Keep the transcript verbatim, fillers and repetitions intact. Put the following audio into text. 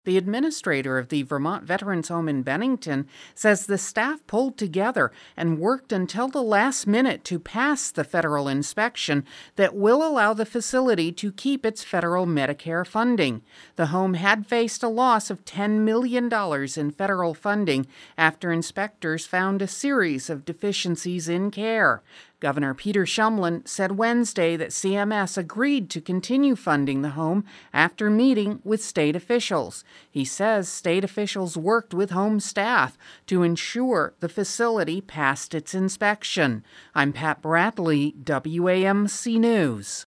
The administrator of the Vermont Veterans Home in Bennington says the staff pulled together and worked until the last minute to pass the federal inspection that will allow the facility to keep its federal Medicare funding. The home had faced a loss of ten million dollars in federal funding after inspectors found a series of deficiencies in care. Governor Peter Shumlin said Wednesday that C M S agreed to continue funding the home after meeting with state officials. He says state officials worked with home staff to ensure the facility passed its inspection. I'm Pat Bradley, W A M C News.